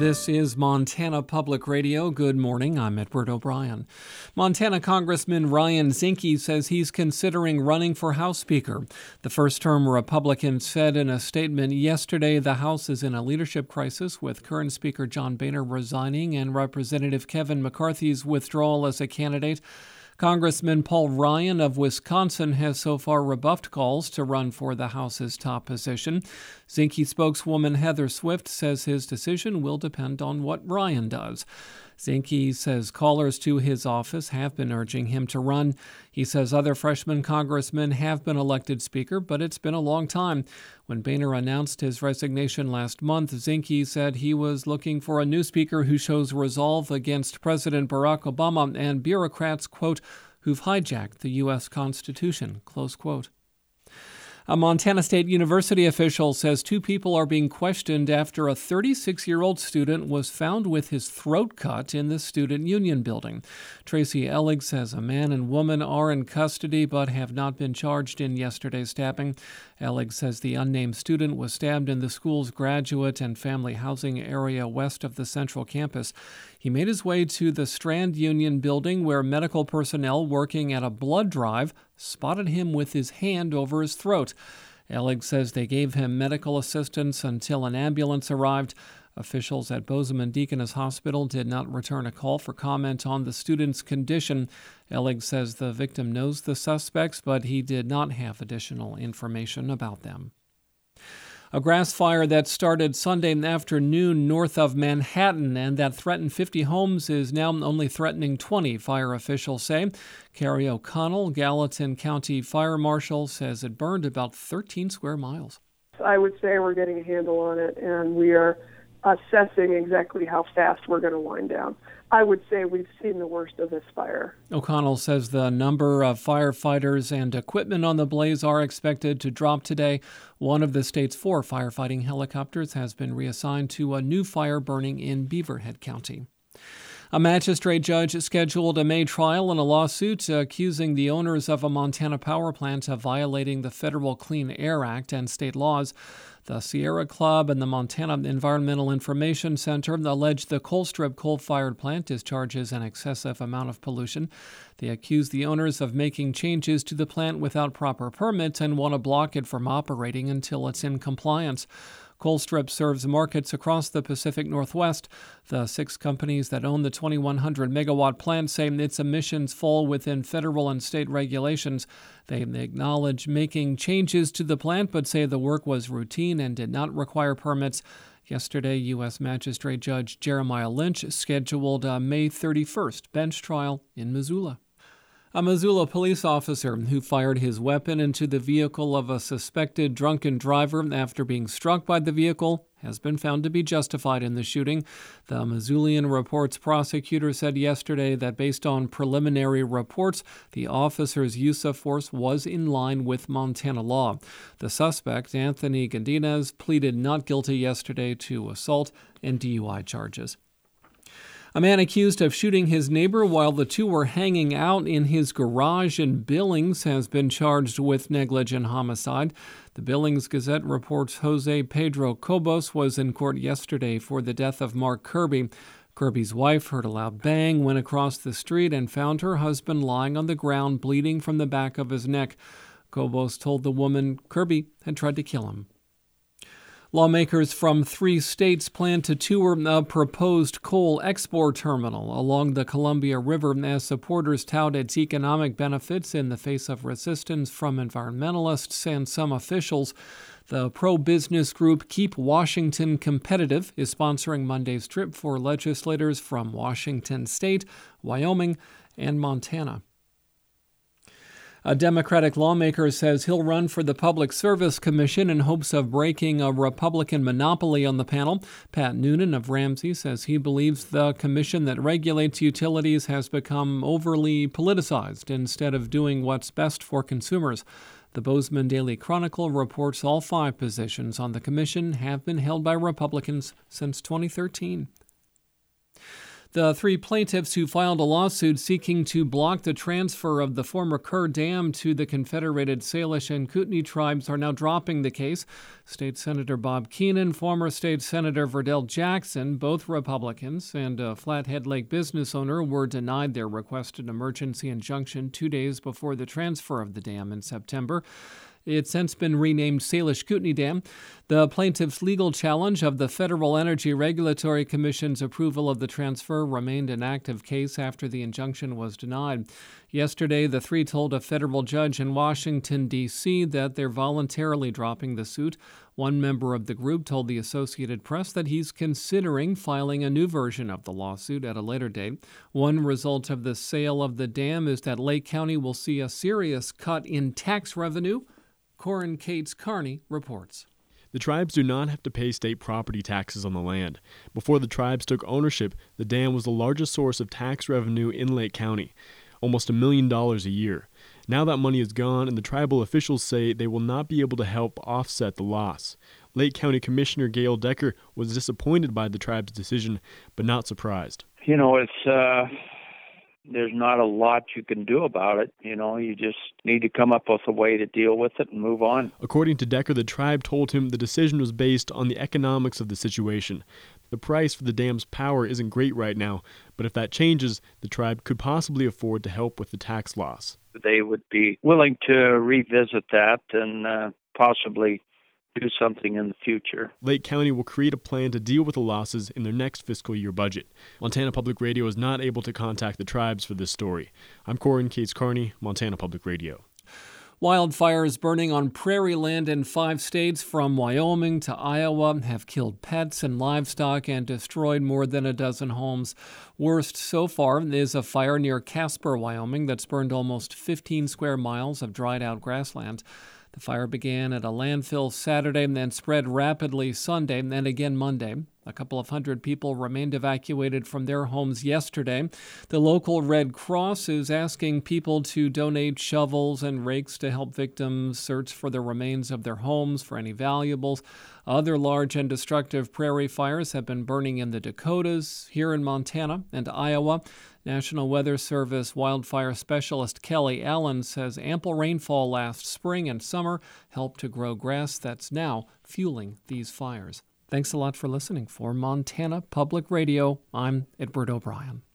This is Montana Public Radio. Good morning. I'm Edward O'Brien. Montana Congressman Ryan Zinke says he's considering running for House Speaker. The first-term Republican said in a statement yesterday the House is in a leadership crisis with current Speaker John Boehner resigning and Representative Kevin McCarthy's withdrawal as a candidate. Congressman Paul Ryan of Wisconsin has so far rebuffed calls to run for the House's top position. Zinke spokeswoman Heather Swift says his decision will depend on what Ryan does. Zinke says callers to his office have been urging him to run. He says other freshman congressmen have been elected speaker, but it's been a long time. When Boehner announced his resignation last month, Zinke said he was looking for a new speaker who shows resolve against President Barack Obama and bureaucrats, quote, who've hijacked the U.S. Constitution, close quote. A Montana State University official says two people are being questioned after a 36-year-old student was found with his throat cut in the Student Union building. Tracy Ellig says a man and woman are in custody but have not been charged in yesterday's stabbing. Ellig says the unnamed student was stabbed in the school's graduate and family housing area west of the central campus. He made his way to the Strand Union building where medical personnel working at a blood drive spotted him with his hand over his throat. Ellig says they gave him medical assistance until an ambulance arrived. Officials at Bozeman Deaconess Hospital did not return a call for comment on the student's condition. Ellig says the victim knows the suspects, but he did not have additional information about them. A grass fire that started Sunday afternoon north of Manhattan and that threatened 50 homes is now only threatening 20, fire officials say. Carrie O'Connell, Gallatin County Fire Marshal, says it burned about 13 square miles. I would say we're getting a handle on it, and we are assessing exactly how fast we're going to wind down. I would say we've seen the worst of this fire. O'Connell says the number of firefighters and equipment on the blaze are expected to drop today. One of the state's 4 firefighting helicopters has been reassigned to a new fire burning in Beaverhead County. A magistrate judge scheduled a May trial in a lawsuit accusing the owners of a Montana power plant of violating the Federal Clean Air Act and state laws. The Sierra Club and the Montana Environmental Information Center allege the Colstrip coal-fired plant discharges an excessive amount of pollution. They accuse the owners of making changes to the plant without proper permits and want to block it from operating until it's in compliance. Colstrip serves markets across the Pacific Northwest. The 6 companies that own the 2,100-megawatt plant say its emissions fall within federal and state regulations. They acknowledge making changes to the plant, but say the work was routine and did not require permits. Yesterday, U.S. Magistrate Judge Jeremiah Lynch scheduled a May 31st bench trial in Missoula. A Missoula police officer who fired his weapon into the vehicle of a suspected drunken driver after being struck by the vehicle has been found to be justified in the shooting. The Missoulian Report's prosecutor said yesterday that based on preliminary reports, the officer's use of force was in line with Montana law. The suspect, Anthony Godinez, pleaded not guilty yesterday to assault and DUI charges. A man accused of shooting his neighbor while the two were hanging out in his garage in Billings has been charged with negligent homicide. The Billings Gazette reports Jose Pedro Cobos was in court yesterday for the death of Mark Kirby. Kirby's wife heard a loud bang, went across the street, and found her husband lying on the ground bleeding from the back of his neck. Cobos told the woman Kirby had tried to kill him. Lawmakers from 3 states plan to tour a proposed coal export terminal along the Columbia River as supporters tout its economic benefits in the face of resistance from environmentalists and some officials. The pro-business group Keep Washington Competitive is sponsoring Monday's trip for legislators from Washington State, Wyoming, and Montana. A Democratic lawmaker says he'll run for the Public Service Commission in hopes of breaking a Republican monopoly on the panel. Pat Noonan of Ramsey says he believes the commission that regulates utilities has become overly politicized instead of doing what's best for consumers. The Bozeman Daily Chronicle reports all 5 positions on the commission have been held by Republicans since 2013. The three plaintiffs who filed a lawsuit seeking to block the transfer of the former Kerr Dam to the Confederated Salish and Kootenai tribes are now dropping the case. State Senator Bob Keenan, former State Senator Verdell Jackson, both Republicans, and a Flathead Lake business owner were denied their requested emergency injunction 2 days before the transfer of the dam in September. It's since been renamed Salish Kootenai Dam. The plaintiff's legal challenge of the Federal Energy Regulatory Commission's approval of the transfer remained an active case after the injunction was denied. Yesterday, the three told a federal judge in Washington, D.C. that they're voluntarily dropping the suit. One member of the group told the Associated Press that he's considering filing a new version of the lawsuit at a later date. One result of the sale of the dam is that Lake County will see a serious cut in tax revenue. Corin Cates Kearney reports. The tribes do not have to pay state property taxes on the land. Before the tribes took ownership, the dam was the largest source of tax revenue in Lake County, almost $1 million a year. Now that money is gone, and the tribal officials say they will not be able to help offset the loss. Lake County Commissioner Gail Decker was disappointed by the tribe's decision, but not surprised. There's not a lot you can do about it. You just need to come up with a way to deal with it and move on. According to Decker, the tribe told him the decision was based on the economics of the situation. The price for the dam's power isn't great right now, but if that changes, the tribe could possibly afford to help with the tax loss. They would be willing to revisit that and possibly do something in the future. Lake County will create a plan to deal with the losses in their next fiscal year budget. Montana Public Radio is not able to contact the tribes for this story. I'm Corin Cates Kearney, Montana Public Radio. Wildfires burning on prairie land in 5 states from Wyoming to Iowa have killed pets and livestock and destroyed more than a dozen homes. Worst so far is a fire near Casper, Wyoming, that's burned almost 15 square miles of dried-out grassland. The fire began at a landfill Saturday and then spread rapidly Sunday and again Monday. A couple of hundred people remained evacuated from their homes yesterday. The local Red Cross is asking people to donate shovels and rakes to help victims search for the remains of their homes for any valuables. Other large and destructive prairie fires have been burning in the Dakotas, here in Montana and Iowa. National Weather Service wildfire specialist Kelly Allen says ample rainfall last spring and summer helped to grow grass that's now fueling these fires. Thanks a lot for listening. For Montana Public Radio, I'm Edward O'Brien.